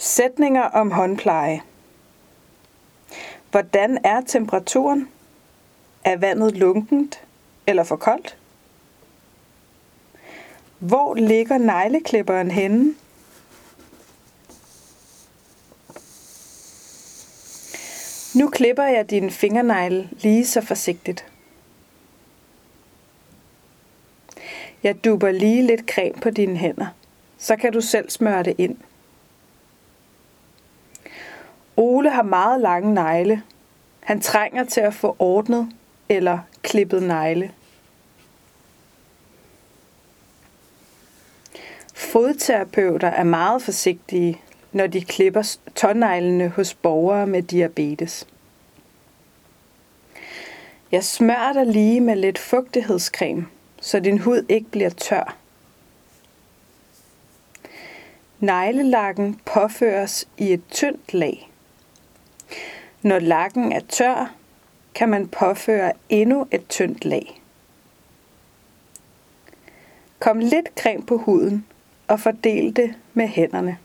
Sætninger om håndpleje. Hvordan er temperaturen? Er vandet lunkent eller for koldt? Hvor ligger negleklipperen henne? Nu klipper jeg dine fingernegle lige så forsigtigt. Jeg dubber lige lidt creme på dine hænder, så kan du selv smøre det ind. Ole har meget lange negle. Han trænger til at få ordnet eller klippet negle. Fodterapeuter er meget forsigtige, når de klipper tåneglene hos borgere med diabetes. Jeg smører dig lige med lidt fugtighedscreme, så din hud ikke bliver tør. Neglelakken påføres i et tyndt lag. Når lakken er tør, kan man påføre endnu et tyndt lag. Kom lidt creme på huden og fordel det med hænderne.